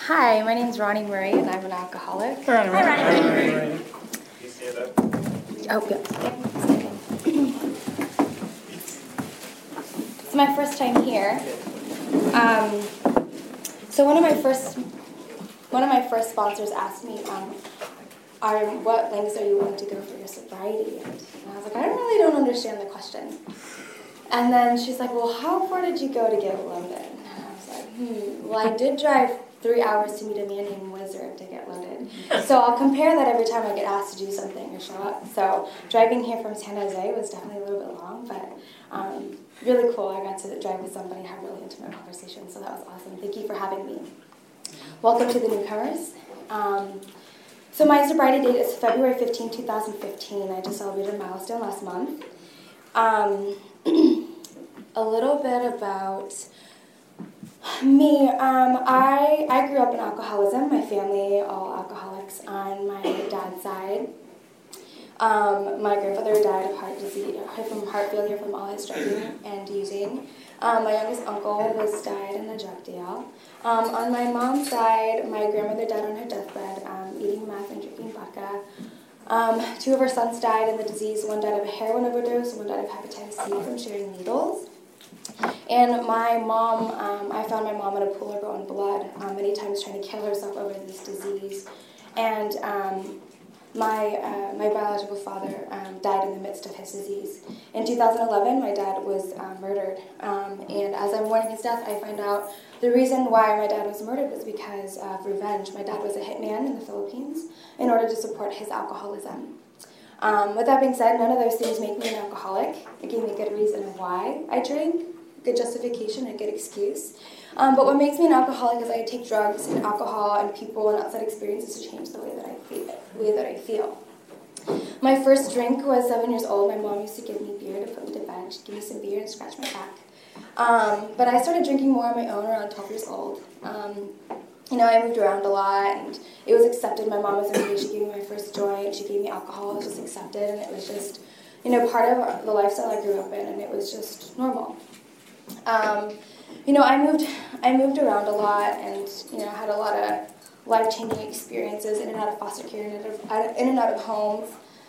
Hi, my name's Ronnie Murray, and I'm an alcoholic. Hi, Ronnie. You stand up. Oh, good. It's my first time here. So one of my first sponsors asked me, what lengths are you willing to go for your sobriety? And I was like, I really don't understand the question. And then she's like, well, how far did you go to get loaded? And I was like, well, I did drive 3 hours to meet a man named Wizard to get loaded. So I'll compare that every time I get asked to do something or show up. So driving here from San Jose was definitely a little bit long, but really cool. I got to drive with somebody and have really intimate conversations, so that was awesome. Thank you for having me. Welcome to the newcomers. So my sobriety date is February 15, 2015. I just celebrated a milestone last month. A little bit about me. I grew up in alcoholism. My family, all alcoholics on my dad's side. My grandfather died of heart failure from all his drinking and using. My youngest uncle died in a drug deal. On my mom's side, my grandmother died on her deathbed, eating meth and drinking vodka. 2 of her sons died in the disease. One died of a heroin overdose, one died of hepatitis C from sharing needles. And my mom, I found my mom in a pool of her own blood, many times trying to kill herself over this disease. And my biological father died in the midst of his disease. In 2011, my dad was murdered. And as I'm mourning his death, I find out the reason why my dad was murdered was because of revenge. My dad was a hitman in the Philippines in order to support his alcoholism. With that being said, none of those things make me an alcoholic. It gave me a good reason why I drink, good justification, a good excuse. But what makes me an alcoholic is I take drugs and alcohol and people and outside experiences to change the way that I feel. My first drink was 7 years old. My mom used to give me beer to put me to bed. She'd give me some beer and scratch my back. But I started drinking more on my own around 12 years old. I moved around a lot, and it was accepted. My mom was engaged. She gave me my first joint. She gave me alcohol. It was just accepted, and it was just, part of the lifestyle I grew up in, and it was just normal. I moved around a lot, and had a lot of life-changing experiences in and out of foster care, in and out of homes.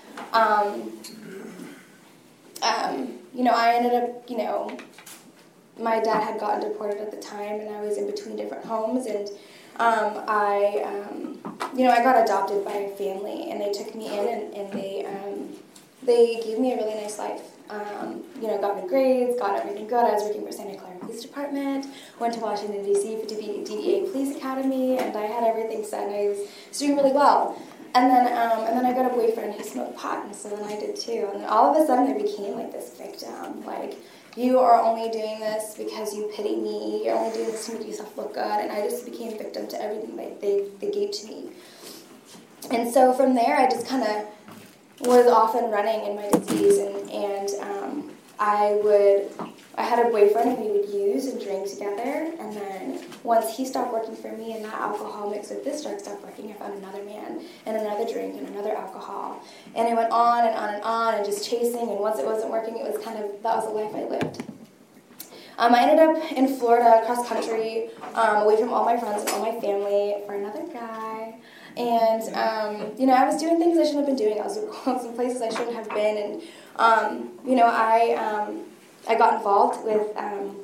I ended up, my dad had gotten deported at the time, and I was in between different homes, and I got adopted by a family, and they took me in, and they gave me a really nice life. Got good grades, got everything good. I was working for Santa Clara Police Department, went to Washington, D.C. to be DEA Police Academy, and I had everything set, and I was doing really well. And then I got a boyfriend who smoked pot, and so then I did too. And then all of a sudden I became like this victim, like, you are only doing this because you pity me, you're only doing this to make yourself look good, and I just became victim to everything that they gave to me. And so from there, I just kind of was off and running in my disease, and I had a boyfriend, and we would use and drink together, and then once he stopped working for me and that alcohol mixed with this drug stopped working, I found another man and another drink and another alcohol, and it went on and on and on, and just chasing, and once it wasn't working, it was that was the life I lived. I ended up in Florida, cross country, away from all my friends and all my family for another guy. And, I was doing things I shouldn't have been doing. I was in places I shouldn't have been. And, I got involved with,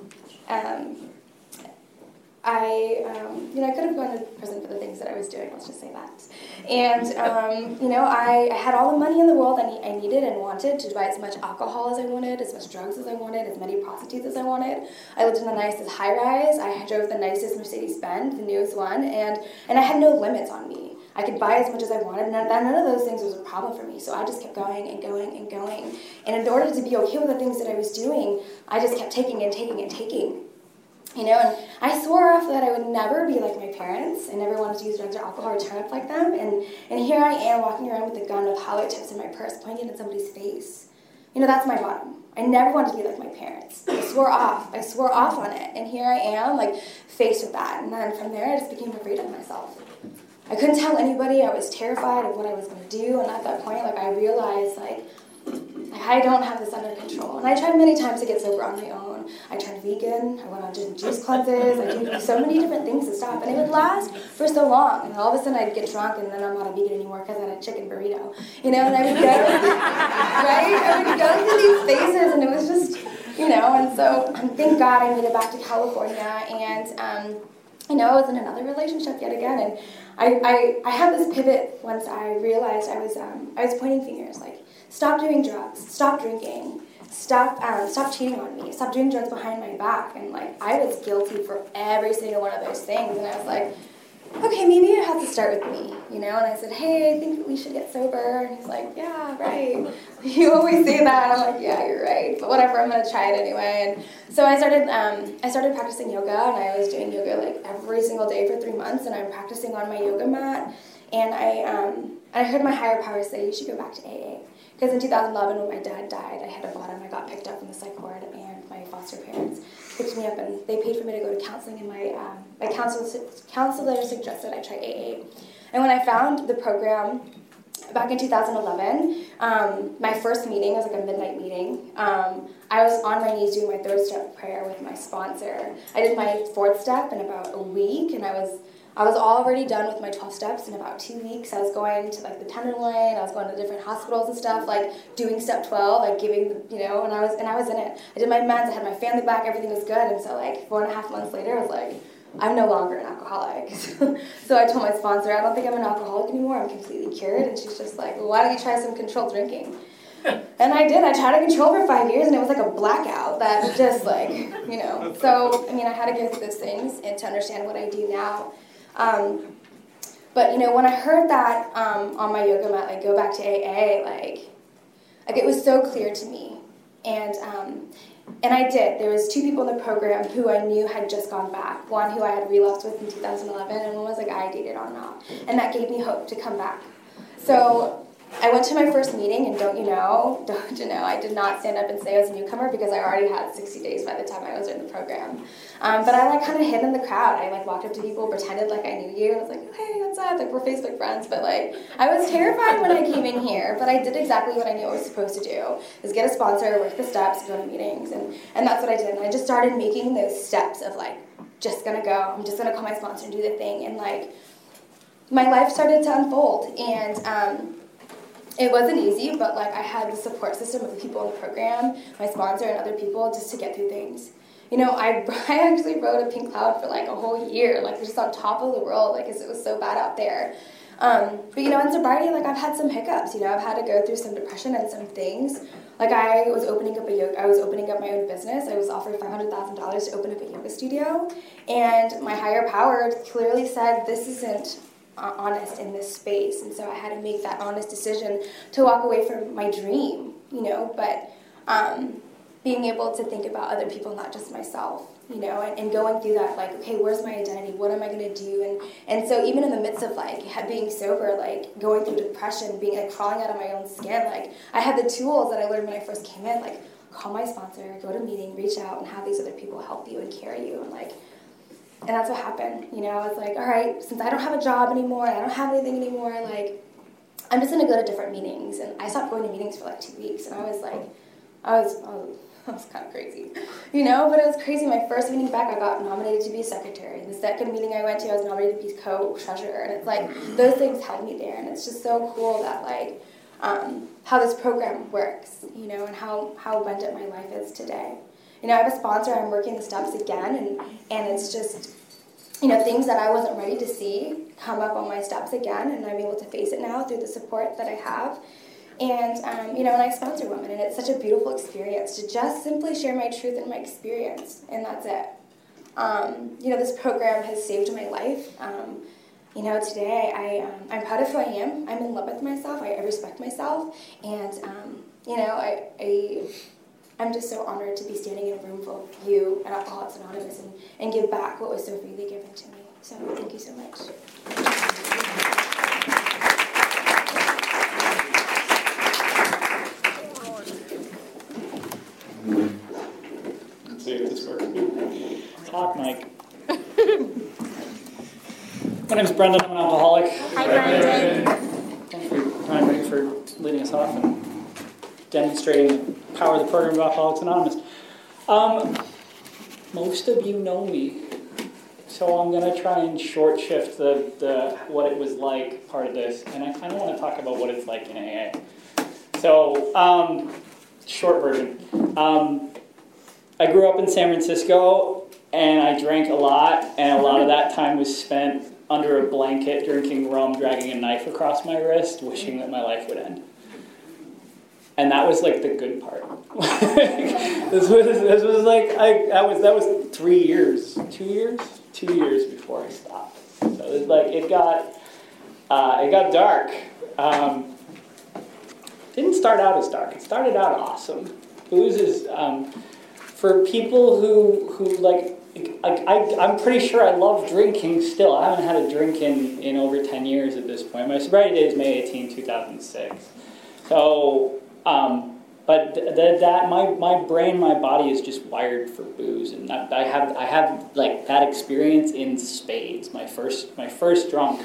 I could have gone to prison for the things that I was doing, let's just say that. And, I had all the money in the world I needed and wanted to buy as much alcohol as I wanted, as much drugs as I wanted, as many prostitutes as I wanted. I lived in the nicest high-rise. I drove the nicest Mercedes-Benz, the newest one, and I had no limits on me. I could buy as much as I wanted, and none of those things was a problem for me, so I just kept going and going and going. And in order to be okay with the things that I was doing, I just kept taking and taking and taking. And I swore off that I would never be like my parents. I never wanted to use drugs or alcohol or turn up like them. And here I am walking around with a gun with hollow tips in my purse pointing at somebody's face. That's my bottom. I never wanted to be like my parents. I swore off on it. And here I am, like, faced with that. And then from there, I just became afraid of myself. I couldn't tell anybody. I was terrified of what I was going to do. And at that point, I realized, I don't have this under control. And I tried many times to get sober on my own. I turned vegan, I went on juice cleanses, I did so many different things to stop, and it would last for so long, and all of a sudden I'd get drunk, and then I'm not a vegan anymore because I had a chicken burrito, and I would go, right? I would go through these phases, and it was just, and so thank God I made it back to California, and I was in another relationship yet again, and I had this pivot once I realized I was pointing fingers, like, stop doing drugs, stop drinking, stop cheating on me, stop doing drugs behind my back, and like I was guilty for every single one of those things, and I was like, okay, maybe it has to start with me, and I said, hey, I think we should get sober, and he's like, yeah, right, you always say that, and I'm like, yeah, you're right, but whatever, I'm gonna try it anyway, and so I started practicing yoga, and I was doing yoga like every single day for 3 months, and I'm practicing on my yoga mat, and I heard my higher power say, you should go back to AA. Because in 2011, when my dad died, I had a bottom. I got picked up from the psych ward, and my foster parents picked me up, and they paid for me to go to counseling, and my counselor suggested I try AA. And when I found the program back in 2011, my first meeting was like a midnight meeting. I was on my knees doing my 3rd step prayer with my sponsor. I did my 4th step in about a week, and I was already done with my 12 steps in about 2 weeks. I was going to like the Tenderloin, I was going to different hospitals and stuff, like doing step 12, like giving, and I was in it. I did my meds, I had my family back, everything was good, and so like 4.5 months later, I was like, I'm no longer an alcoholic. So I told my sponsor, I don't think I'm an alcoholic anymore, I'm completely cured, and she's just like, well, why don't you try some controlled drinking? And I did. I tried to control for 5 years, and it was like a blackout that just like, So, I had to go through those things and to understand what I do now. But when I heard that on my yoga mat, like go back to AA, like it was so clear to me, and I did. There was 2 people in the program who I knew had just gone back. One who I had relapsed with in 2011, and one was a guy I dated on and off, and that gave me hope to come back. So I went to my first meeting, and don't you know, I did not stand up and say I was a newcomer because I already had 60 days by the time I was in the program. But I like kind of hid in the crowd. I like walked up to people, pretended like I knew you. I was like, hey, what's up? Like we're Facebook friends. But like I was terrified when I came in here. But I did exactly what I knew I was supposed to do: is get a sponsor, work the steps, go to meetings, and that's what I did. And I just started making those steps of like, just gonna go. I'm just gonna call my sponsor and do the thing. And like my life started to unfold, and it wasn't easy, but like I had the support system of the people in the program, my sponsor, and other people just to get through things. I actually rode a pink cloud for like a whole year, like just on top of the world, like because it was so bad out there. But in sobriety, like I've had some hiccups. I've had to go through some depression and some things. Like I was opening up my own business. I was offered $500,000 to open up a yoga studio, and my higher power clearly said this isn't honest in this space, and so I had to make that honest decision to walk away from my dream, but being able to think about other people, not just myself, and going through that, like, okay, where's my identity, what am I going to do, and so even in the midst of, like, being sober, like, going through depression, being, like, crawling out of my own skin, like, I had the tools that I learned when I first came in, like, call my sponsor, go to a meeting, reach out, and have these other people help you and carry you, and, like, and that's what happened, I was like, all right, since I don't have a job anymore, I don't have anything anymore, like, I'm just going to go to different meetings. And I stopped going to meetings for like 2 weeks, and I was like, I was kind of crazy, but it was crazy. My first meeting back, I got nominated to be secretary. The second meeting I went to, I was nominated to be co-treasurer, and it's like, those things held me there, and it's just so cool that, like, how this program works, and how abundant my life is today. I have a sponsor, I'm working the steps again, and it's just, things that I wasn't ready to see come up on my steps again, and I'm able to face it now through the support that I have. And, and I sponsor women, and it's such a beautiful experience to just simply share my truth and my experience, and that's it. This program has saved my life. Today I'm proud of who I am. I'm in love with myself. I respect myself, and, I'm just so honored to be standing in a room full of you at Alcoholics Anonymous and give back what was so freely given to me. So thank you so much. Let's see if this works. Talk, Mike. My name is Brendan. I'm an alcoholic. Hi, Brendan. Thanks for leading us off and demonstrating the power of the program of Alcoholics Anonymous. most of you know me. So I'm going to try and short shift the what it was like part of this. And I kind of want to talk about what it's like in AA. So, short version. I grew up in San Francisco, and I drank a lot, and a lot of that time was spent under a blanket, drinking rum, dragging a knife across my wrist, wishing that my life would end. And that was like the good part. This was like that was 3 years, 2 years, 2 years before I stopped. So it was like it got dark. Didn't start out as dark. It started out awesome. Booze is for people who like. I'm pretty sure I love drinking still. I haven't had a drink in over 10 years at this point. My sobriety date is May 18, 2006. So, but my brain, my body is just wired for booze, and I have like that experience in spades. My first drunk,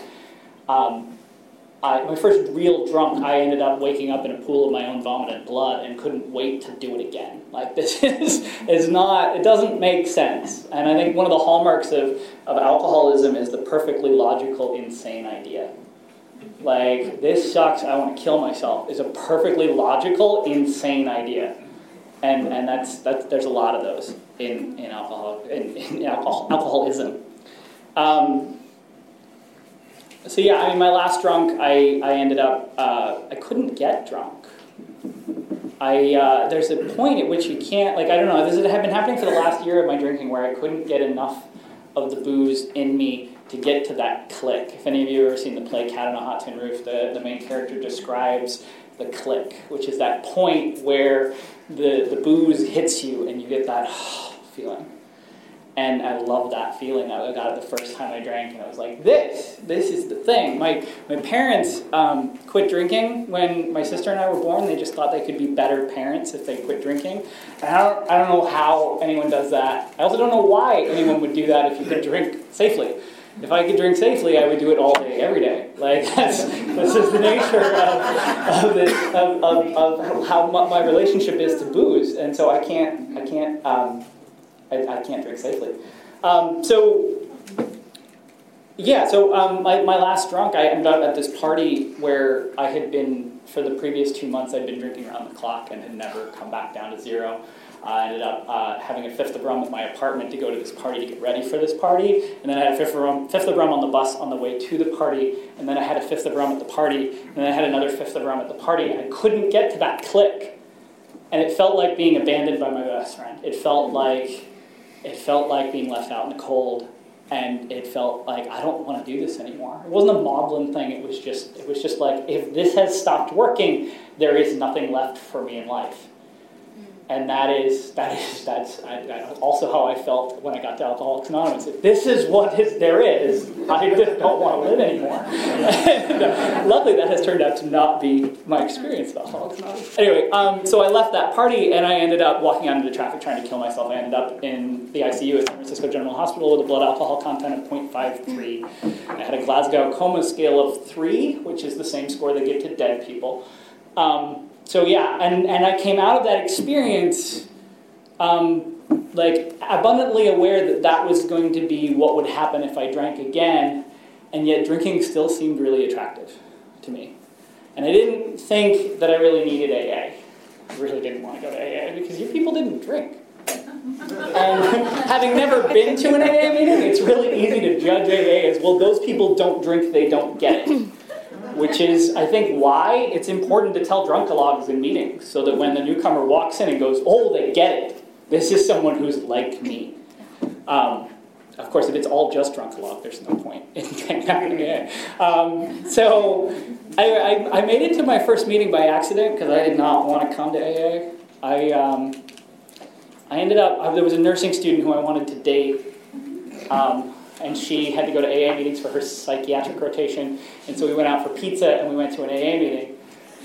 my first real drunk, I ended up waking up in a pool of my own vomit and blood and couldn't wait to do it again. Like, this is not, it doesn't make sense. And I think one of the hallmarks of alcoholism is the perfectly logical, insane idea. Like, this sucks, I want to kill myself, is a perfectly logical, insane idea. And there's a lot of those in alcoholism. So yeah, I mean, my last drunk, I ended up, I couldn't get drunk. There's a point at which you can't, like, I don't know, this had been happening for the last year of my drinking where I couldn't get enough of the booze in me to get to that click. If any of you have ever seen the play Cat on a Hot Tin Roof, the main character describes the click, which is that point where the booze hits you and you get that feeling. And I love that feeling. I got it the first time I drank, and I was like, this is the thing. My parents quit drinking when my sister and I were born. They just thought they could be better parents if they quit drinking. And I don't know how anyone does that. I also don't know why anyone would do that if you could drink safely. If I could drink safely, I would do it all day, every day. Like, this is the nature of how my relationship is to booze, and so I can't drink safely. My last drunk, I ended up at this party where I had been, for the previous 2 months, I'd been drinking around the clock and had never come back down to zero. I ended up having a fifth of rum at my apartment to go to this party to get ready for this party, and then I had a fifth of rum on the bus on the way to the party, and then I had a fifth of rum at the party, and then I had another fifth of rum at the party, and I couldn't get to that click. And it felt like being abandoned by my best friend. It felt like being left out in the cold, and it felt like I don't want to do this anymore. It wasn't a maudlin thing. It was just like, if this has stopped working, there is nothing left for me in life. And that's also how I felt when I got to Alcoholics Anonymous. If this is what there is, I just don't want to live anymore. And, luckily, that has turned out to not be my experience with Alcoholics Anonymous. Anyway, so I left that party, and I ended up walking out into the traffic trying to kill myself. I ended up in the ICU at San Francisco General Hospital with a blood alcohol content of 0.53. I had a Glasgow Coma scale of 3, which is the same score they give to dead people. So yeah, and I came out of that experience like abundantly aware that was going to be what would happen if I drank again, and yet drinking still seemed really attractive to me. And I didn't think that I really needed AA. I really didn't want to go to AA because you people didn't drink. And having never been to an AA meeting, it's really easy to judge AA as, well, those people don't drink, they don't get it. Which is, I think, why it's important to tell drunkalogs in meetings, so that when the newcomer walks in and goes, oh, they get it. This is someone who's like me. Of course, if it's all just drunkalog, there's no point in happening again. So I made it to my first meeting by accident because I did not want to come to AA. I ended up, there was a nursing student who I wanted to date. And she had to go to AA meetings for her psychiatric rotation. And so we went out for pizza and we went to an AA meeting.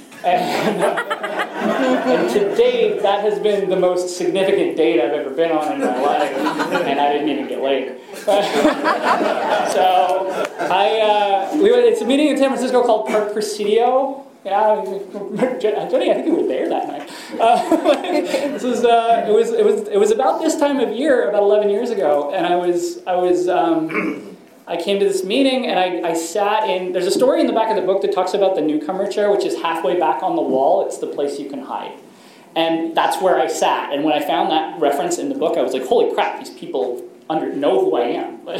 And to date, that has been the most significant date I've ever been on in my life. And I didn't even get laid. So it's a meeting in San Francisco called Park Presidio. Yeah, Jenny, I think you were there that night. It was about this time of year, about 11 years ago, and I came to this meeting and I sat in. There's a story in the back of the book that talks about the newcomer chair, which is halfway back on the wall. It's the place you can hide, and that's where I sat. And when I found that reference in the book, I was like, "Holy crap! These people know who I am." But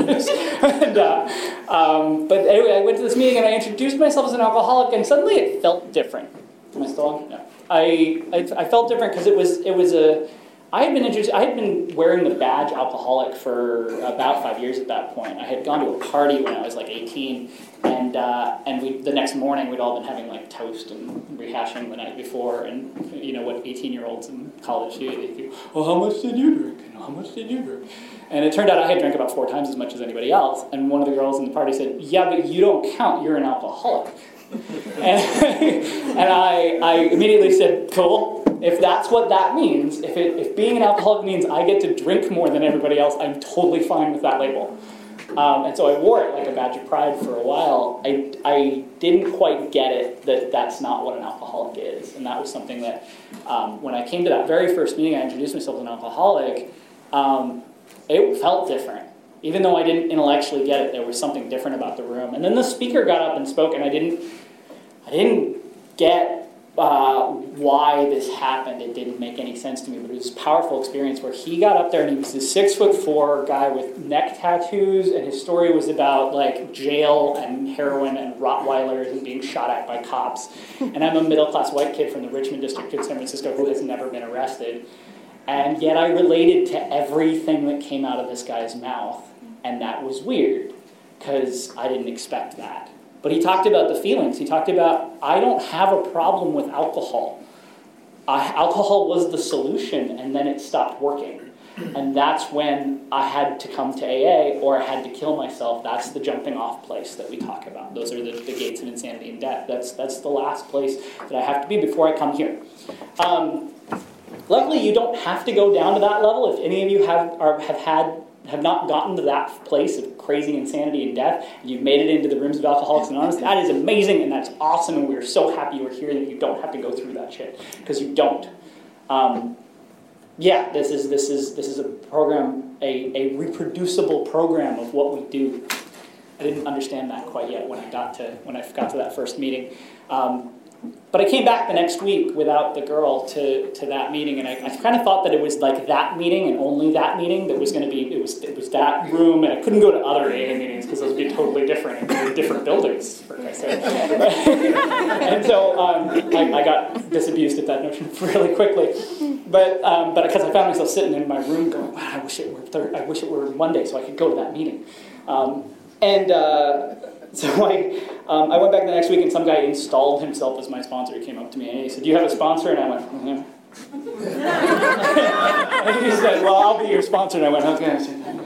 anyway, I went to this meeting and I introduced myself as an alcoholic, and suddenly it felt different. Am I still on? No. I felt different because I had been wearing the badge alcoholic for about 5 years at that point. I had gone to a party when I was like 18, and the next morning we'd all been having like toast and rehashing the night before, and you know what 18-year-olds in college do? They do, "Oh, how much did you drink? You know, how much did you drink?" And it turned out I had drank about 4 times as much as anybody else. And one of the girls in the party said, "Yeah, but you don't count. You're an alcoholic." and I immediately said, "Cool. If that's what that means, if being an alcoholic means I get to drink more than everybody else, I'm totally fine with that label." And so I wore it like a badge of pride for a while. I didn't quite get it that that's not what an alcoholic is. And that was something that when I came to that very first meeting, I introduced myself as an alcoholic, it felt different. Even though I didn't intellectually get it, there was something different about the room. And then the speaker got up and spoke, and I didn't get why this happened. It didn't make any sense to me, but it was a powerful experience where he got up there and he was this 6'4" guy with neck tattoos, and his story was about like jail and heroin and Rottweilers and being shot at by cops. And I'm a middle-class white kid from the Richmond district in San Francisco who has never been arrested. And yet I related to everything that came out of this guy's mouth, and that was weird, because I didn't expect that. But he talked about the feelings. He talked about, I don't have a problem with alcohol. Alcohol was the solution, and then it stopped working. And that's when I had to come to AA, or I had to kill myself. That's the jumping off place that we talk about. Those are the gates of insanity and death. That's the last place that I have to be before I come here. Luckily, you don't have to go down to that level. If any of you have not gotten to that place of crazy insanity and death, and you've made it into the rooms of Alcoholics Anonymous, that is amazing and that's awesome, and we are so happy you're here that you don't have to go through that shit, because you don't. This is a program, a reproducible program of what we do. I didn't understand that quite yet when I got to that first meeting. But I came back the next week without the girl to that meeting, and I kind of thought that it was like that meeting and only that meeting that was going to be, it was that room, and I couldn't go to other AA meetings because those would be totally different in different buildings, for Christ's sake. And so I got disabused at that notion really quickly. But because I found myself sitting in my room going, wow, I wish it were Monday so I could go to that meeting. So I went back the next week, and some guy installed himself as my sponsor. He came up to me and he said, "Do you have a sponsor?" And I went, "Mm-hmm." And he said, "Well, I'll be your sponsor." And I went, "Okay."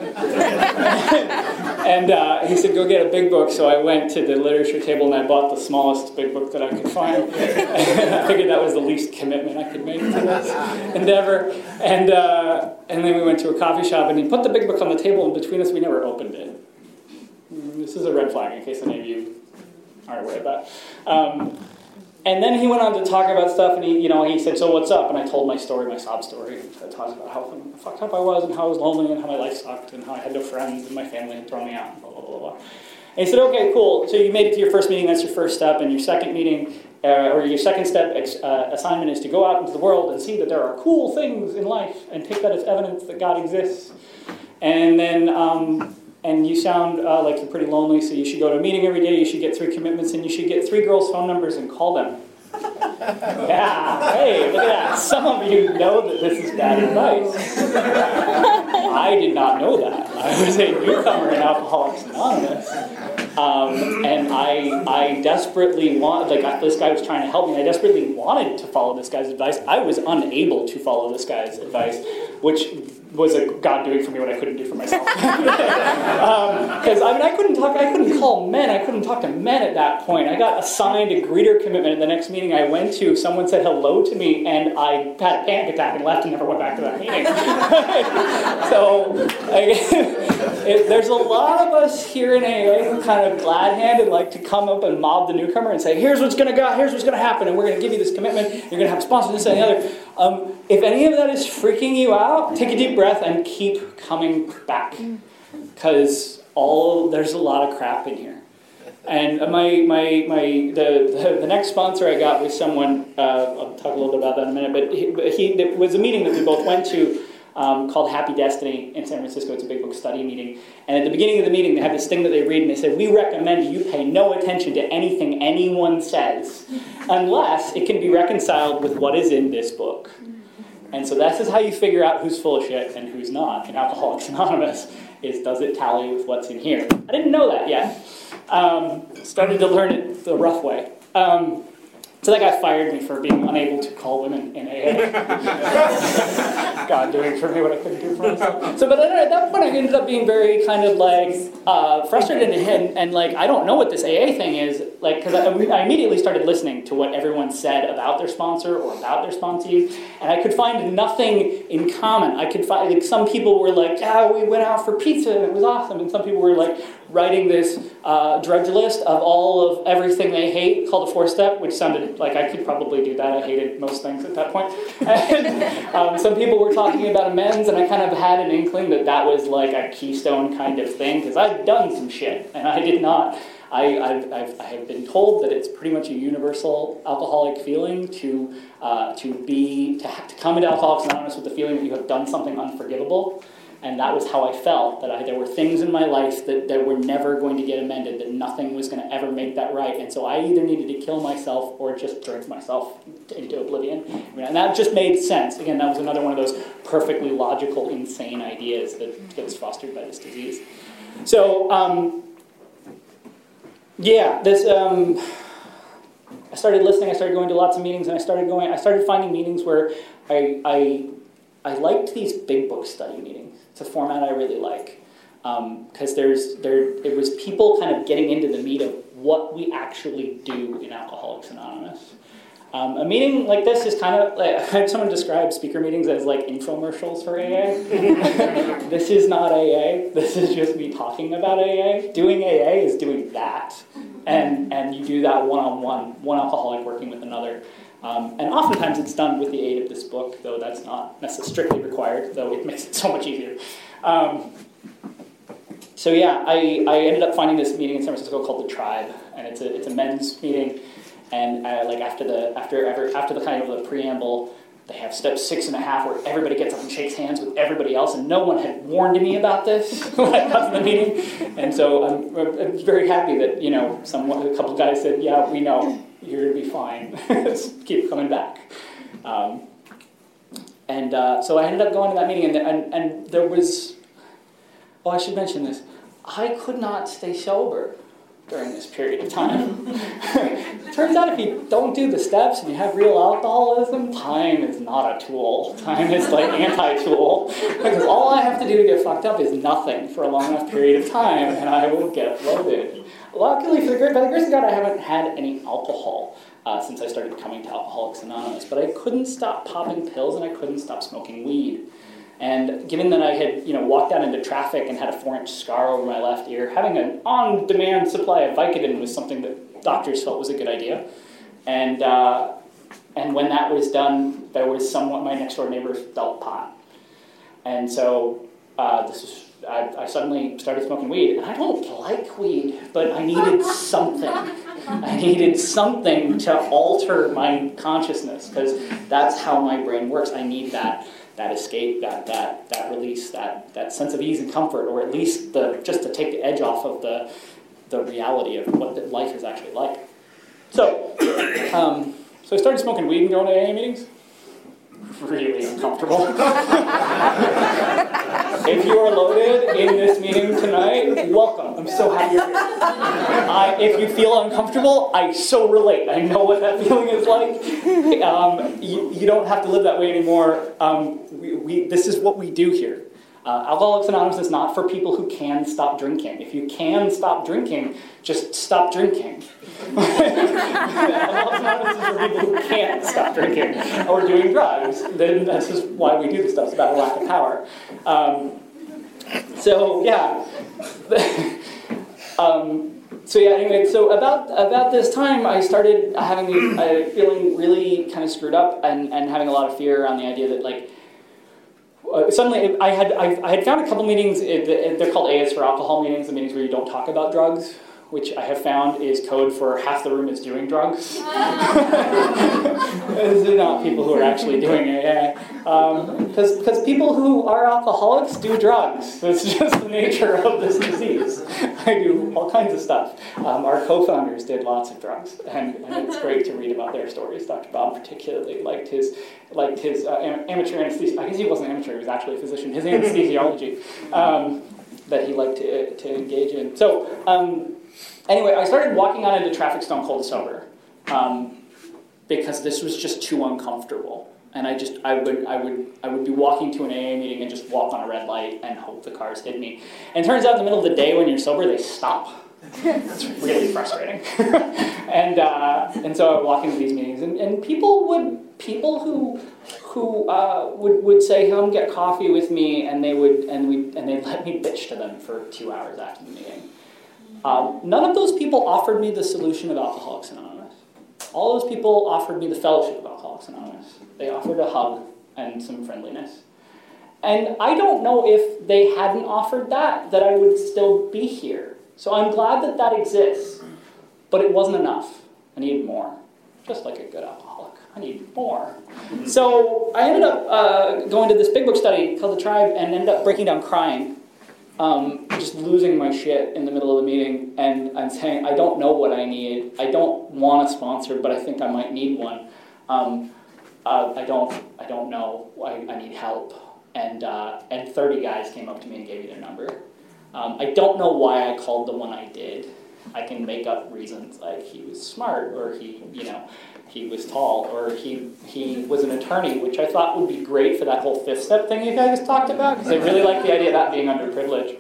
And he said, "Go get a big book." So I went to the literature table and I bought the smallest big book that I could find. And I figured that was the least commitment I could make to this endeavor. And then we went to a coffee shop, and he put the big book on the table, and between us, we never opened it. This is a red flag in case any of you aren't aware of that. And then he went on to talk about stuff, and he said, "So what's up?" And I told my story, my sob story. I talked about how fucked up I was, and how I was lonely, and how my life sucked, and how I had no friends, and my family had thrown me out, and blah, blah, blah, blah. And he said, "Okay, cool. So you made it to your first meeting. That's your first step. And your second meeting, or your second step assignment is to go out into the world and see that there are cool things in life, and take that as evidence that God exists. And then." And you sound like you're pretty lonely, so you should go to a meeting every day, you should get 3 commitments, and you should get 3 girls' phone numbers and call them. Yeah, hey, look at that. Some of you know that this is bad advice. I did not know that. I was a newcomer in Alcoholics Anonymous. And I desperately this guy was trying to help me, and I desperately wanted to follow this guy's advice. I was unable to follow this guy's advice, which was a God doing for me what I couldn't do for myself. Because I couldn't call men, I couldn't talk to men at that point. I got assigned a greeter commitment at the next meeting I went to. Someone said hello to me, and I had a panic attack and left and never went back to that meeting. There's a lot of us here in AA who kind of glad-handed like to come up and mob the newcomer and say, here's what's going to happen, and we're going to give you this commitment, you're going to have a sponsor, this and the other. If any of that is freaking you out, take a deep breath and keep coming back, because there's a lot of crap in here. And the next sponsor I got was someone, I'll talk a little bit about that in a minute, but it was a meeting that we both went to called Happy Destiny in San Francisco. It's a big book study meeting. And at the beginning of the meeting, they have this thing that they read, and they say, we recommend you pay no attention to anything anyone says, unless it can be reconciled with what is in this book. And so this is how you figure out who's full of shit and who's not in Alcoholics Anonymous, is does it tally with what's in here? I didn't know that yet. Started to learn it the rough way. So that guy fired me for being unable to call women in AA. God doing for me what I couldn't do for myself. So, but at that point I ended up being very kind of like frustrated and like, I don't know what this AA thing is, like, because I immediately started listening to what everyone said about their sponsor or about their sponsees, and I could find nothing in common. I could find, like, some people were like, yeah, we went out for pizza and it was awesome, and some people were like writing this drudge list of all of everything they hate called a 4-step, which sounded like I could probably do that. I hated most things at that point. And some people were talking about amends, and I kind of had an inkling that that was like a keystone kind of thing, because I'd done some shit, and I did not. I have been told that it's pretty much a universal alcoholic feeling to come into Alcoholics Anonymous with the feeling that you have done something unforgivable. And that was how I felt, that there were things in my life that were never going to get amended, that nothing was going to ever make that right. And so I either needed to kill myself or just drink myself into oblivion. And that just made sense. Again, that was another one of those perfectly logical, insane ideas that was fostered by this disease. So, I started listening, I started going to lots of meetings, and I started finding meetings where I liked these big book study meetings. It's a format I really like, because it was people kind of getting into the meat of what we actually do in Alcoholics Anonymous. A meeting like this is kind of like, I had someone describe speaker meetings as like infomercials for AA. This is not AA. This is just me talking about AA. Doing AA is doing that, and you do that one-on-one, one alcoholic working with another. And oftentimes it's done with the aid of this book, though that's not necessarily strictly required, though it makes it so much easier. So yeah, I ended up finding this meeting in San Francisco called The Tribe, and it's a men's meeting. And like after the kind of the preamble, they have step 6.5 where everybody gets up and shakes hands with everybody else, and no one had warned me about this when I got to the meeting. And so I'm very happy that a couple guys said, yeah, we know. You're going to be fine. Just keep coming back. So I ended up going to that meeting, and there was... Oh, I should mention this. I could not stay sober during this period of time. Turns out if you don't do the steps and you have real alcoholism, time is not a tool. Time is like anti-tool. Because all I have to do to get fucked up is nothing for a long enough period of time, and I will get loaded. Luckily, by the grace of God, I haven't had any alcohol since I started coming to Alcoholics Anonymous, but I couldn't stop popping pills and I couldn't stop smoking weed. And given that I had walked out into traffic and had a 4-inch scar over my left ear, having an on-demand supply of Vicodin was something that doctors felt was a good idea. And when that was done, there was my next-door neighbor dealt pot. And so I suddenly started smoking weed, and I don't like weed, but I needed something. I needed something to alter my consciousness, because that's how my brain works. I need that escape, that release, that sense of ease and comfort, or at least just to take the edge off of the reality of what life is actually like. So I started smoking weed and going to AA meetings. Really uncomfortable. If you are loaded in this meeting tonight, welcome. I'm so happy you're here. If you feel uncomfortable, I so relate. I know what that feeling is like. You don't have to live that way anymore. This is what we do here. Alcoholics Anonymous is not for people who can stop drinking. If you can stop drinking, just stop drinking. Alcoholics Anonymous is for people who can't stop drinking or doing drugs. Then that's just why we do this stuff. It's about a lack of power. So yeah, anyway, so about this time, I started having feeling really kind of screwed up and having a lot of fear around the idea that, like, suddenly I had found a couple meetings, they're called AS for alcohol meetings, the meetings where you don't talk about drugs, which I have found is code for half the room is doing drugs. These are not people who are actually doing it, yeah. Because people who are alcoholics do drugs. That's just the nature of this disease. I do all kinds of stuff. Our co-founders did lots of drugs, and it's great to read about their stories. Dr. Bob particularly liked his amateur anesthesia. I guess he wasn't amateur, he was actually a physician. His anesthesiology that he liked to engage in. So, anyway, I started walking out into traffic stone cold sober because this was just too uncomfortable. And I would be walking to an AA meeting and just walk on a red light and hope the cars hit me. And it turns out in the middle of the day when you're sober, they stop. It's really frustrating. and so I would walk into these meetings, and people who would say, "Come get coffee with me," and they'd let me bitch to them for 2 hours after the meeting. None of those people offered me the solution of Alcoholics Anonymous. All those people offered me the fellowship of Alcoholics Anonymous. They offered a hug and some friendliness. And I don't know if they hadn't offered that I would still be here. So I'm glad that that exists. But it wasn't enough. I needed more. Just like a good alcoholic. I need more. So I ended up going to this big book study called The Tribe and ended up breaking down crying. Just losing my shit in the middle of the meeting and saying, I don't know what I need. I don't want a sponsor, but I think I might need one. I don't know. I need help. And 30 guys came up to me and gave me their number. I don't know why I called the one I did. I can make up reasons like he was smart, or he was tall, or he was an attorney, which I thought would be great for that whole fifth step thing you guys talked about, because I really like the idea of that being underprivileged.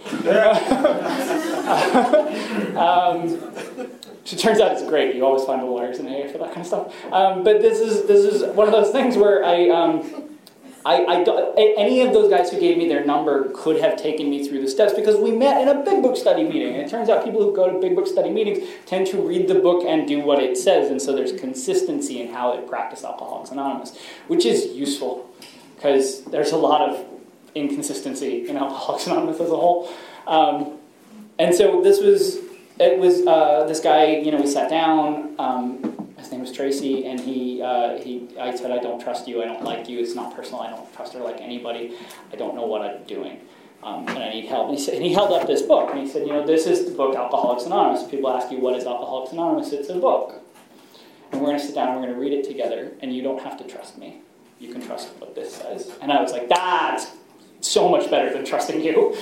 Which it turns out it's great. You always find the lawyers in AA for that kind of stuff. But this is one of those things where any of those guys who gave me their number could have taken me through the steps, because we met in a big book study meeting. And it turns out people who go to big book study meetings tend to read the book and do what it says, and so there's consistency in how they practice Alcoholics Anonymous, which is useful, because there's a lot of inconsistency in Alcoholics Anonymous as a whole. And so this guy, we sat down. His name was Tracy, and I said, I don't trust you, I don't like you, it's not personal, I don't trust her like anybody, I don't know what I'm doing, and I need help. And he held up this book, and he said, this is the book Alcoholics Anonymous. If people ask you, what is Alcoholics Anonymous? It's a book. And we're going to sit down and we're going to read it together, and you don't have to trust me. You can trust what this says. And I was like, that's so much better than trusting you.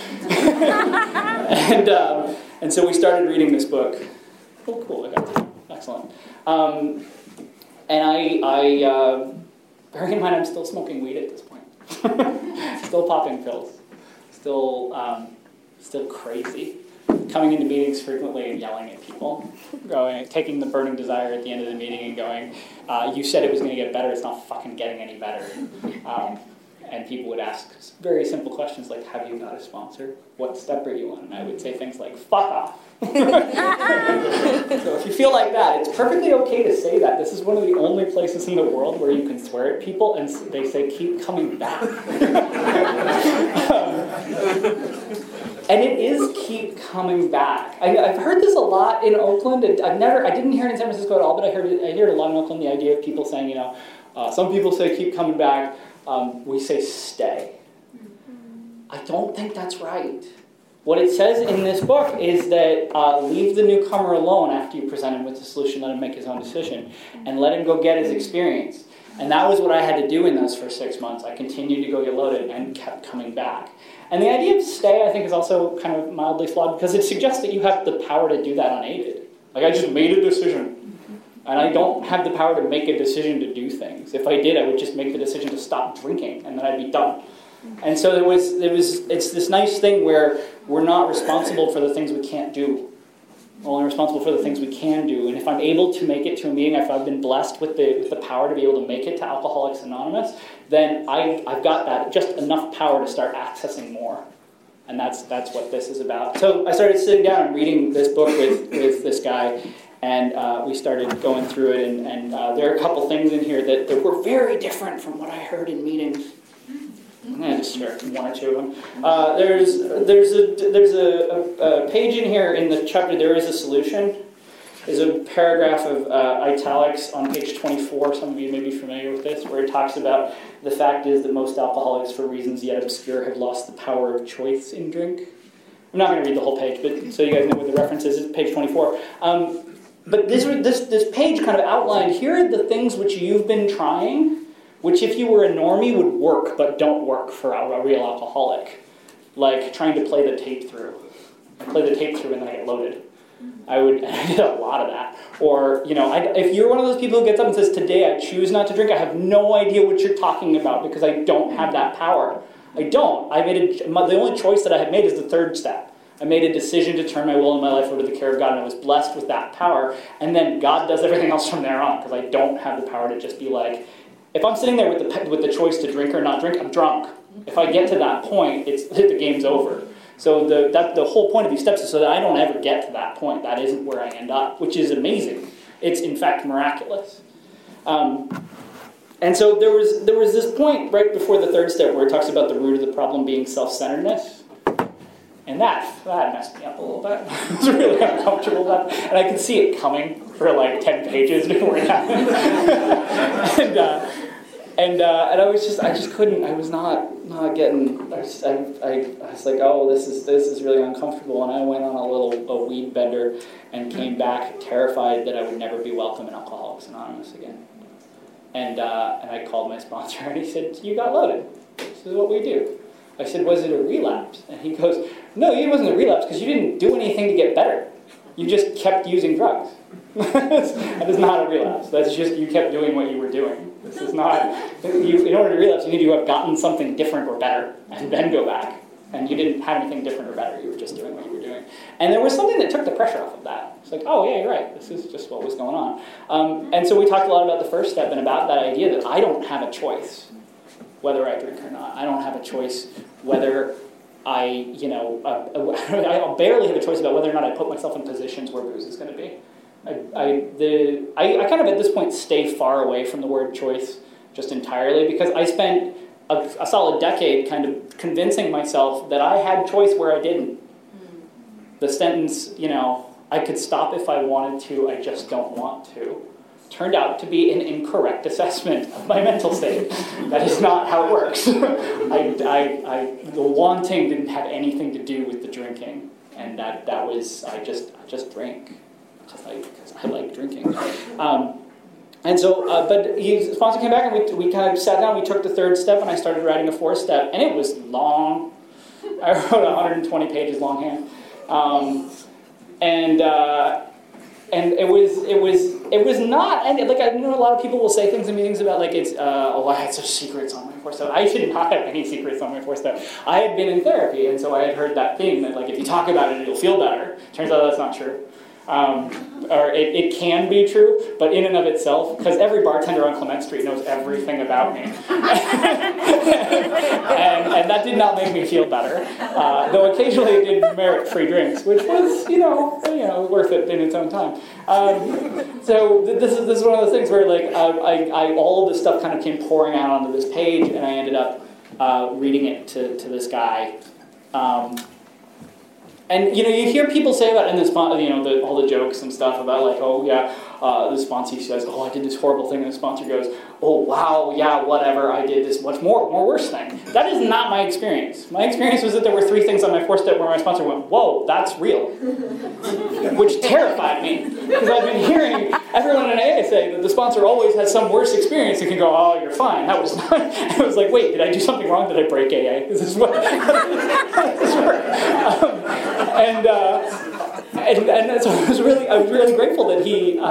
And so we started reading this book. Oh, cool, I got it. Excellent. And bearing in mind I'm still smoking weed at this point. Still popping pills. Still crazy. Coming into meetings frequently and yelling at people. Taking the burning desire at the end of the meeting and going, you said it was going to get better, it's not fucking getting any better. And people would ask very simple questions like, have you got a sponsor? What step are you on? And I would say things like, fuck off. So if you feel like that, it's perfectly okay to say that. This is one of the only places in the world where you can swear at people and they say, keep coming back. And it is keep coming back. I've heard this a lot in Oakland. I didn't hear it in San Francisco at all, but I hear it a lot in Oakland, the idea of people saying, some people say keep coming back. We say stay. I don't think that's right. What it says in this book is that leave the newcomer alone after you present him with the solution, let him make his own decision, and let him go get his experience. And that was what I had to do in those first 6 months. I continued to go get loaded and kept coming back. And the idea of stay, I think, is also kind of mildly flawed, because it suggests that you have the power to do that unaided. Like, I just made a decision. And I don't have the power to make a decision to do things. If I did, I would just make the decision to stop drinking, and then I'd be done. And so it's this nice thing where we're not responsible for the things we can't do. We're only responsible for the things we can do. And if I'm able to make it to a meeting, if I've been blessed with the power to be able to make it to Alcoholics Anonymous, then I've got that, just enough power to start accessing more. And that's what this is about. So I started sitting down and reading this book with this guy, and we started going through it, and there are a couple things in here that were very different from what I heard in meetings. I'm going to just share one or two of them. There's a page in here in the chapter, There Is a Solution. There's a paragraph of italics on page 24. Some of you may be familiar with this, where it talks about the fact is that most alcoholics, for reasons yet obscure, have lost the power of choice in drink. I'm not going to read the whole page, but so you guys know what the reference is. It's page 24. But this page kind of outlined, here are the things which you've been trying, which if you were a normie would work, but don't work for a real alcoholic. Like trying to play the tape through. I play the tape through and then I get loaded. I did a lot of that. Or, if you're one of those people who gets up and says, today I choose not to drink, I have no idea what you're talking about because I don't have that power. I don't. The only choice that I have made is the third step. I made a decision to turn my will and my life over to the care of God, and I was blessed with that power. And then God does everything else from there on, because I don't have the power to just be like, if I'm sitting there with the choice to drink or not drink, I'm drunk. If I get to that point, the game's over. So the whole point of these steps is so that I don't ever get to that point. That isn't where I end up, which is amazing. It's, in fact, miraculous. And so there was this point right before the third step where it talks about the root of the problem being self-centeredness. And that messed me up a little bit. I was really uncomfortable with that. And I could see it coming for like 10 pages before it happened. and I just couldn't, I was not getting, I was like, oh, this is really uncomfortable. And I went on a weed bender and came back terrified that I would never be welcome in Alcoholics Anonymous again. And I called my sponsor and he said, you got loaded. This is what we do. I said, was it a relapse? And he goes, no, it wasn't a relapse because you didn't do anything to get better. You just kept using drugs. That is not a relapse. That's just you kept doing what you were doing. This is not, in order to relapse, you need to have gotten something different or better and then go back. And you didn't have anything different or better. You were just doing what you were doing. And there was something that took the pressure off of that. It's like, oh, yeah, you're right. This is just what was going on. And so we talked a lot about the first step and about that idea that I don't have a choice whether I drink or not. I don't have a choice whether I barely have a choice about whether or not I put myself in positions where booze is going to be. I kind of at this point stay far away from the word choice just entirely because I spent a solid decade kind of convincing myself that I had choice where I didn't. The sentence, I could stop if I wanted to, I just don't want to, turned out to be an incorrect assessment of my mental state. That is not how it works. The wanting didn't have anything to do with the drinking, and that was I just drank because I like drinking. And so, but the sponsor came back and we kind of sat down. We took the third step, and I started writing a fourth step, and it was long. I wrote 120 pages longhand, and it was not, and like I know a lot of people will say things in meetings about like I had such secrets on my fourth step. I did not have any secrets on my fourth step. I had been in therapy, and so I had heard that thing that like if you talk about it, it'll feel better. Turns out that's not true. Or it can be true, but in and of itself, because every bartender on Clement Street knows everything about me. and that did not make me feel better. Though occasionally it did merit free drinks, which was, worth it in its own time. So this is one of those things where like I all of this stuff kind of came pouring out onto this page, and I ended up reading it to this guy. And you hear people say about in this, all the jokes and stuff about like, oh yeah, the sponsor says, oh I did this horrible thing, and the sponsor goes, oh wow, yeah, whatever, I did this much more worse thing. That is not my experience. My experience was that there were 3 things on my fourth step where my sponsor went, whoa, that's real, which terrified me because I've been hearing everyone in AA say that the sponsor always has some worse experience and can go, oh, you're fine. That was not. I was like, wait, did I do something wrong? Did I break AA? Is this what? This work? And so I was really grateful that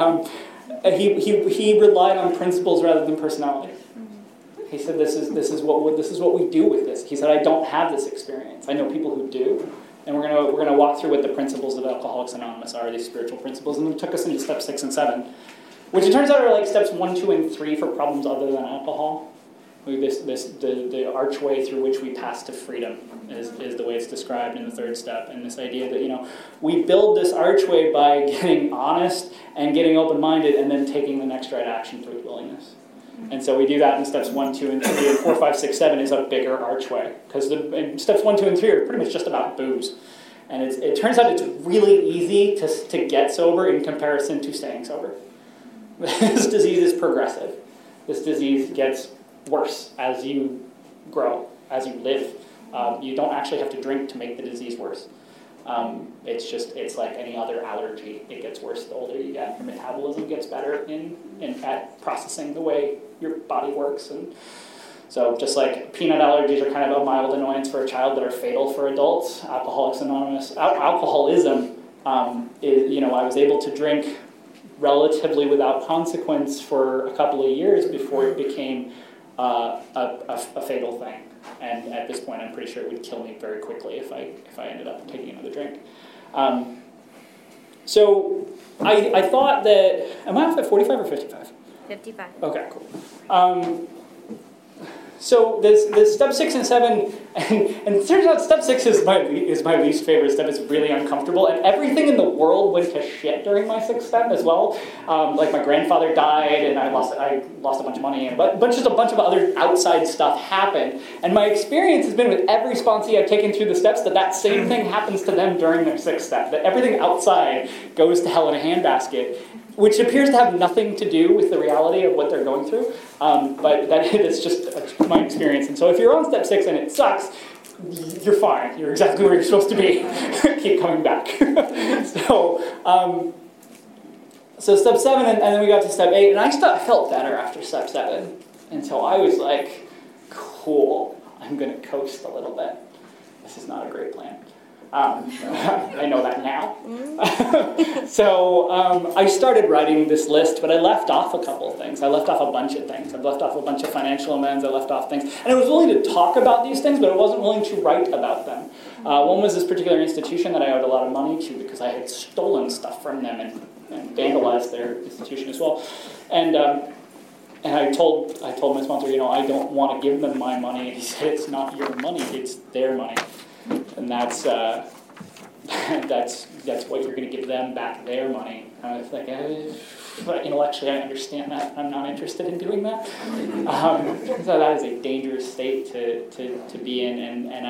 he relied on principles rather than personality. He said, "This is what we do with this." He said, "I don't have this experience. I know people who do, and we're gonna walk through what the principles of Alcoholics Anonymous are, these spiritual principles." And he took us into steps 6 and 7, which it turns out are like steps 1, 2, and 3 for problems other than alcohol, The archway through which we pass to freedom is the way it's described in the third step. And this idea that, we build this archway by getting honest and getting open-minded and then taking the next right action through willingness. And so we do that in steps 1, 2, and 3, and 4, 5, 6, 7 is a bigger archway. Because steps 1, 2, and 3 are pretty much just about booze. And it turns out it's really easy to get sober in comparison to staying sober. This disease is progressive. This disease gets worse as you grow, as you live. You don't actually have to drink to make the disease worse. It's like any other allergy. It gets worse the older you get. Your metabolism gets better at processing the way your body works. And so just like peanut allergies are kind of a mild annoyance for a child that are fatal for adults, alcoholism, I was able to drink relatively without consequence for a couple of years before it became a fatal thing. And at this point, I'm pretty sure it would kill me very quickly if I ended up taking another drink. So I thought that, am I off at 45 or 55? 55. Okay, cool. So there's step 6 and 7, and it turns out step 6 is my least favorite step. It's really uncomfortable, and everything in the world went to shit during my 6th step as well. Like my grandfather died, and I lost a bunch of money, and a bunch of other outside stuff happened. And my experience has been with every sponsee I've taken through the steps that same thing happens to them during their 6th step. That everything outside goes to hell in a handbasket, which appears to have nothing to do with the reality of what they're going through. But it's just my experience. And so if you're on step 6 and it sucks, you're fine. You're exactly where you're supposed to be. Keep coming back. So step 7, and then we got to step 8, and I felt better after step 7. And so I was like, cool, I'm going to coast a little bit. This is not a great plan. I know that now. So I started writing this list, but I left off a couple of things. I left off a bunch of things. I left off a bunch of financial amends. I left off things. And I was willing to talk about these things, but I wasn't willing to write about them. One was this particular institution that I owed a lot of money to because I had stolen stuff from them and vandalized their institution as well. And I told my sponsor, I don't want to give them my money. And he said, it's not your money, it's their money. And that's what you're going to give them back, their money. And I was like, intellectually I understand that. I'm not interested in doing that. So that is a dangerous state to be in. And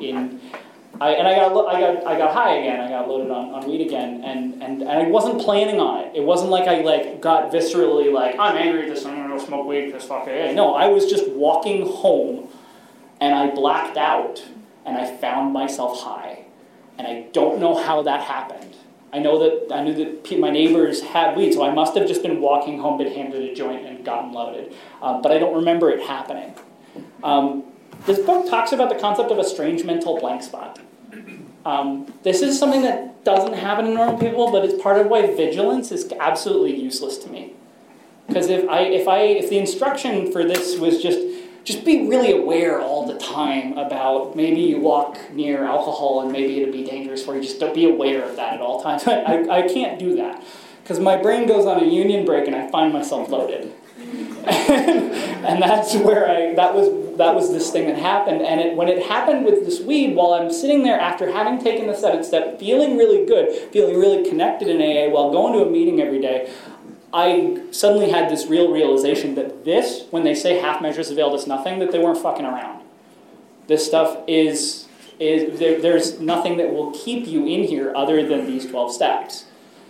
I got high again. I got loaded on weed again, and I wasn't planning on it. It wasn't like I got viscerally I'm angry at this. I'm gonna go smoke weed because fuck it. No, I was just walking home, and I blacked out. And I found myself high. And I don't know how that happened. I knew that my neighbors had weed, so I must have just been walking home, been handed a joint, and gotten loaded. But I don't remember it happening. This book talks about the concept of a strange mental blank spot. This is something that doesn't happen in normal people, but it's part of why vigilance is absolutely useless to me. Because if the instruction for this was just be really aware all the time about maybe you walk near alcohol and maybe it'd be dangerous for you. Just don't be aware of that at all times. I can't do that because my brain goes on a union break and I find myself loaded. And that's where that was this thing that happened. And when it happened with this weed, while I'm sitting there after having taken the 7th step, feeling really good, feeling really connected in AA while going to a meeting every day, I suddenly had this real realization that this, when they say half measures availed us nothing, that they weren't fucking around. This stuff there's nothing that will keep you in here other than these 12 steps.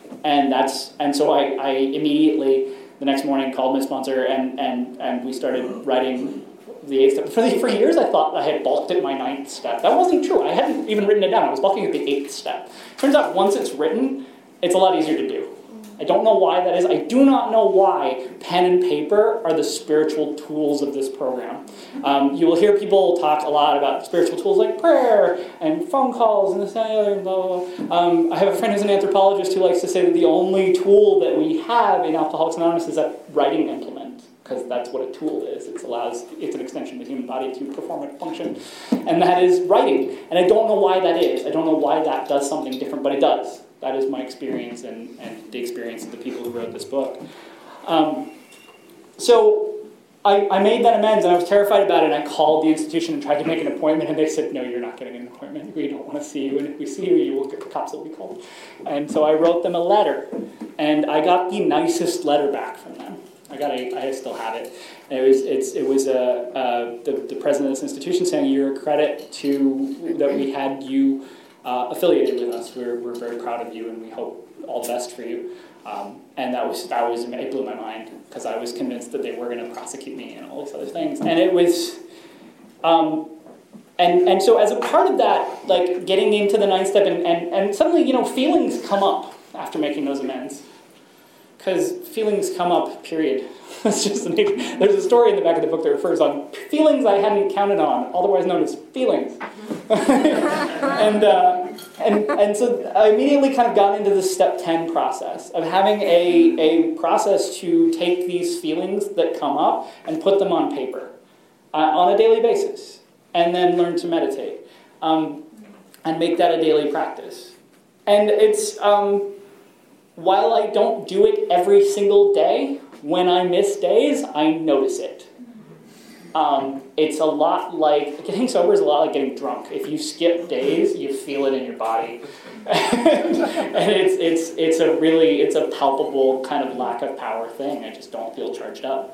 And so I immediately, the next morning, called my sponsor and we started writing the 8th step. For years I thought I had balked at my 9th step. That wasn't true. I hadn't even written it down. I was balking at the 8th step. Turns out once it's written, it's a lot easier to do. I don't know why that is. I do not know why pen and paper are the spiritual tools of this program. You will hear people talk a lot about spiritual tools like prayer and phone calls and this and the other and blah, blah, blah. I have a friend who's an anthropologist who likes to say that the only tool that we have in Alcoholics Anonymous is that writing implement, because that's what a tool is. It's an extension of the human body to perform a function, and that is writing. And I don't know why that is. I don't know why that does something different, but it does. That is my experience and the experience of the people who wrote this book. So I made that amends, and I was terrified about it, and I called the institution and tried to make an appointment, and they said, no, you're not getting an appointment. We don't want to see you, and if we see you, the cops will be called. And so I wrote them a letter, and I got the nicest letter back from them. I still have it. And it was the president of this institution saying, you're a credit to that we had you affiliated with us. We're very proud of you, and we hope all the best for you. And it blew my mind, because I was convinced that they were going to prosecute me and all these other things. And it was, and so as a part of that, like getting into the ninth step, and suddenly, feelings come up after making those amends. Because feelings come up, period. It's just the nature. There's a story in the back of the book that refers on feelings I hadn't counted on, otherwise known as feelings. And so I immediately kind of got into the step 10 process of having a process to take these feelings that come up and put them on paper on a daily basis, and then learn to meditate and make that a daily practice. And it's while I don't do it every single day, when I miss days, I notice it. It's a lot like, getting sober is a lot like getting drunk. If you skip days, you feel it in your body. And it's a palpable kind of lack of power thing. I just don't feel charged up.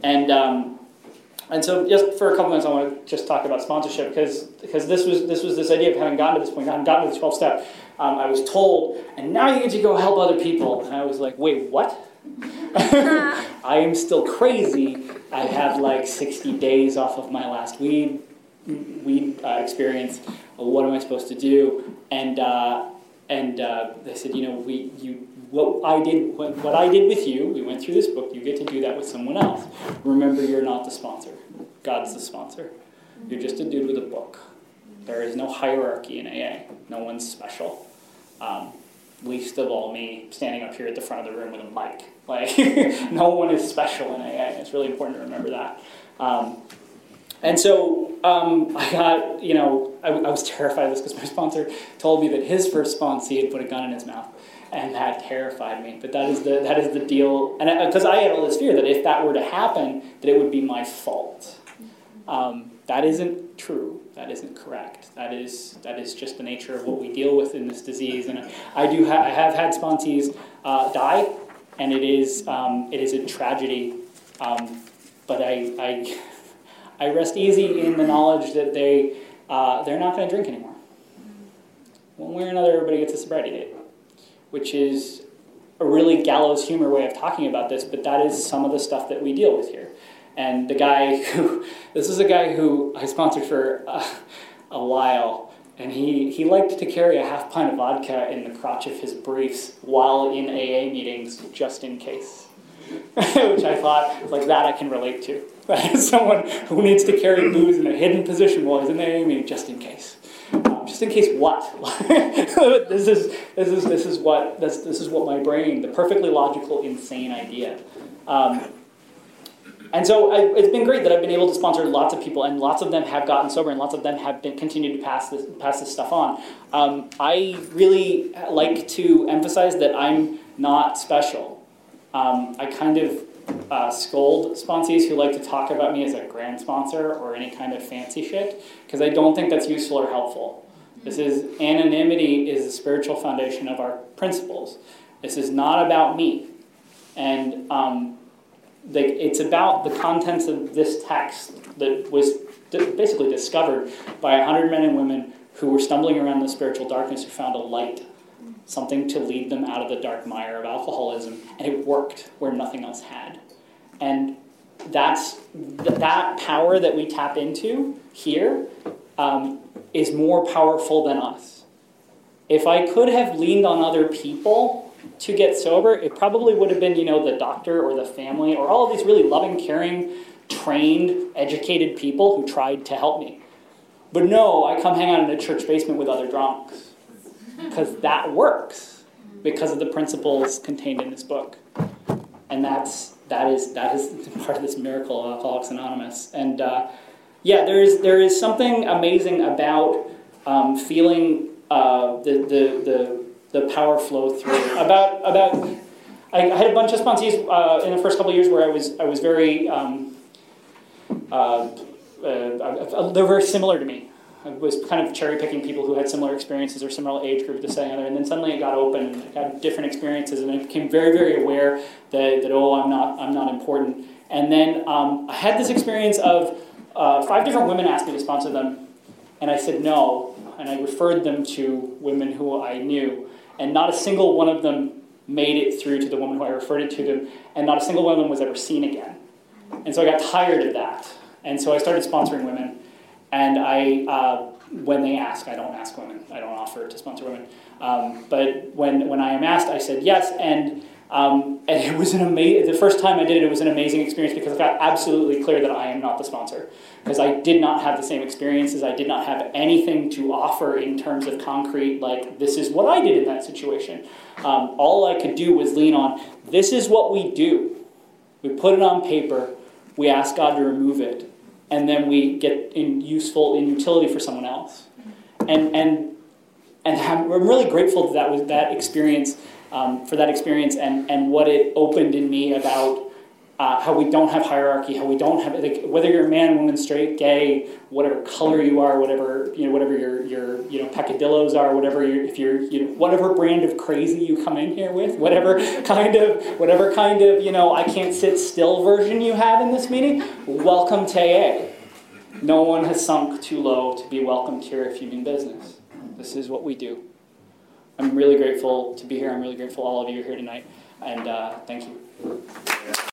And so just for a couple minutes, I want to just talk about sponsorship, because this was this idea of having gotten to this point, having gotten to the 12th step. I was told, and now you get to go help other people. And I was like, wait, what? I am still crazy. I have like 60 days off of my last weed experience. What am I supposed to do? And they said, what I did with you, we went through this book, you get to do that with someone else. Remember, you're not the sponsor. God's the sponsor. You're just a dude with a book. There is no hierarchy in AA. No one's special. Least of all me standing up here at the front of the room with a mic. Like, no one is special in AA. It's really important to remember that. And so I got, I was terrified of this because my sponsor told me that his first sponsor, he had put a gun in his mouth. And that terrified me. But that is the deal. And because I had all this fear that if that were to happen, that it would be my fault. That isn't true. That isn't correct. That is just the nature of what we deal with in this disease. And I have had sponsees die, and it is a tragedy. But I rest easy in the knowledge that they're not going to drink anymore. One way or another, everybody gets a sobriety date, which is a really gallows humor way of talking about this, but that is some of the stuff that we deal with here. And this is a guy who I sponsored for a while, and he liked to carry a half pint of vodka in the crotch of his briefs while in AA meetings, just in case. Which I thought, like, that I can relate to. As someone who needs to carry booze in a hidden position while he's in the AA meeting, just in case. Just in case what? This is what my brain, the perfectly logical, insane idea. And so it's been great that I've been able to sponsor lots of people, and lots of them have gotten sober, and lots of them have continued to pass this stuff on. I really like to emphasize that I'm not special. I kind of scold sponsees who like to talk about me as a grand sponsor or any kind of fancy shit, because I don't think that's useful or helpful. Anonymity is the spiritual foundation of our principles. This is not about me. And it's about the contents of this text that was basically discovered by 100 men and women who were stumbling around the spiritual darkness, who found a light, something to lead them out of the dark mire of alcoholism, and it worked where nothing else had. And that power that we tap into here is more powerful than us. If I could have leaned on other people to get sober, it probably would have been, the doctor or the family or all of these really loving, caring, trained, educated people who tried to help me. But no, I come hang out in a church basement with other drunks, because that works because of the principles contained in this book. And that is part of this miracle of Alcoholics Anonymous. And there is something amazing about feeling the power flow through. I had a bunch of sponsees in the first couple of years where I was very they're very similar to me. I was kind of cherry picking people who had similar experiences or similar age group to say other, and then suddenly it got open and I had different experiences, and I became very, very aware that oh, I'm not important. And then I had this experience of 5 different women asked me to sponsor them, and I said no, and I referred them to women who I knew, and not a single one of them made it through to the woman who I referred it to them, and not a single one of them was ever seen again. And so I got tired of that, and so I started sponsoring women. And when they ask, I don't ask women. I don't offer to sponsor women. But when I am asked, I said yes. And it was the first time I did it, it was an amazing experience because it got absolutely clear that I am not the sponsor. Because I did not have the same experiences. I did not have anything to offer in terms of concrete, like this is what I did in that situation. All I could do was lean on, this is what we do. We put it on paper. We ask God to remove it. And then we get in utility for someone else. And I'm really grateful that that experience, for that experience and what it opened in me about how we don't have hierarchy, how we don't have, like, whether you're a man, woman, straight, gay, whatever color you are, whatever your peccadillos are, whatever brand of crazy you come in here with, whatever kind of I can't sit still version you have in this meeting, welcome to AA. No one has sunk too low to be welcomed here if you mean business. This is what we do. I'm really grateful to be here. I'm really grateful all of you are here tonight, and thank you.